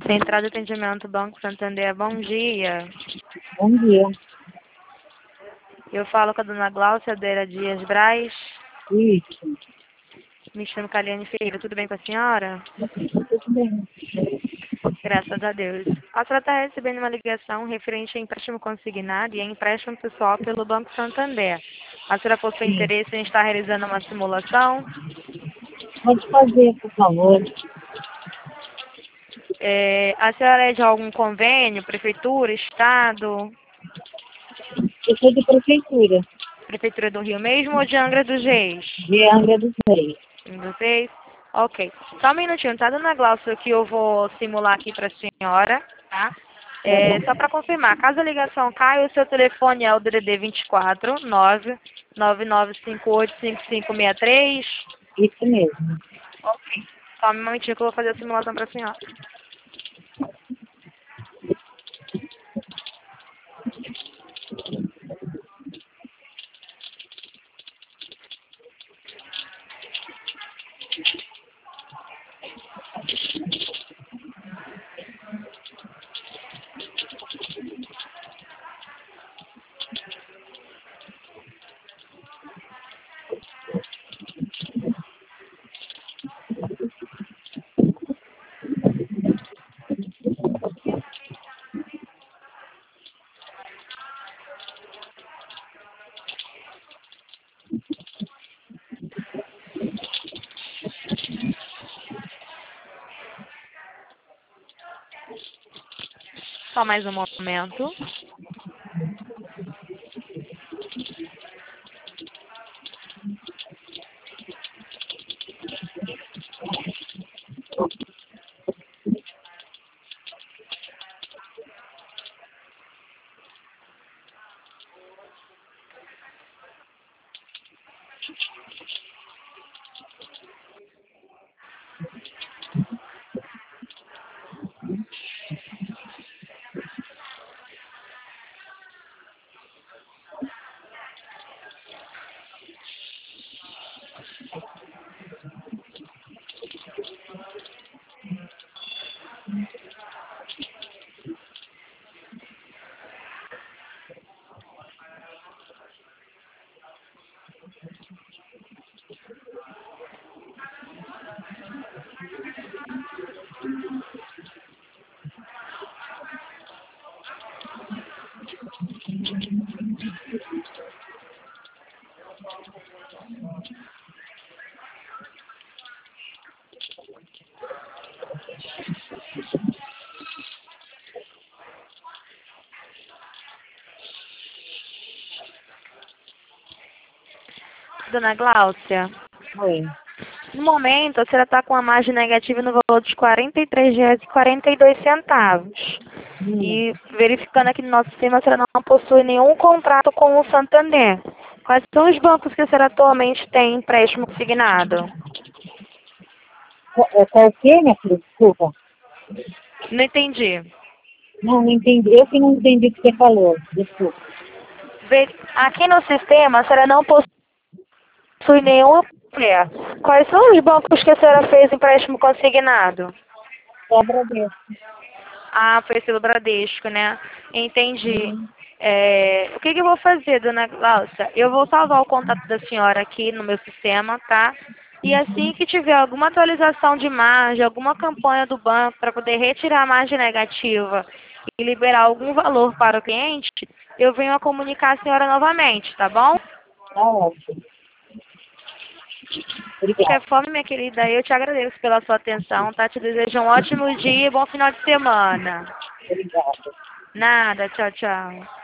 Central de Atendimento Banco Santander, bom dia. Bom dia. Eu falo com a dona Gláucia Deira Dias Braz. Isso. Me chamo Caliane Ferreira, tudo bem com a senhora? Tudo bem. Graças a Deus. A senhora está recebendo uma ligação referente a empréstimo consignado e a empréstimo pessoal pelo Banco Santander. A senhora possui Sim. interesse em estar realizando uma simulação? Pode fazer, por favor. A senhora é de algum convênio, prefeitura, estado, Eu sou de prefeitura, prefeitura do Rio mesmo ou de Angra dos Reis? de Angra dos Reis. Angra dos Reis? Ok. Só um minutinho, tá, dona Gláucia, que eu vou simular aqui para a senhora, tá? Tá bom. Só para confirmar, caso a ligação caia, o seu telefone é o DDD 24 999585563. Isso mesmo. Ok. Só um momentinho que eu vou fazer a simulação para a senhora. Só mais um momento. Dona Gláucia, Oi. no momento a senhora está com a margem negativa no valor de R$ 43,42. Hum. E verificando aqui no nosso sistema, a senhora não possui nenhum contrato com o Santander. Quais são os bancos que a senhora atualmente tem empréstimo consignado? Qual o quê, minha filha? Desculpa. Não entendi. Não entendi. Eu que não entendi o que você falou. Desculpa. Aqui no sistema, a senhora não possui nenhum empréstimo. Quais são os bancos que a senhora fez empréstimo consignado? Só agradeço. Ah, foi pelo Bradesco, né? Entendi. Hum. O que eu vou fazer, dona Glaucia? Eu vou salvar o contato da senhora aqui no meu sistema, tá? E assim que tiver alguma atualização de margem, alguma campanha do banco para poder retirar a margem negativa e liberar algum valor para o cliente, eu venho a comunicar a senhora novamente, tá bom? Tá ótimo. De Obrigada. qualquer forma, minha querida, eu te agradeço pela sua atenção, tá? Te desejo um ótimo dia e bom final de semana. Obrigada. Nada, tchau, tchau.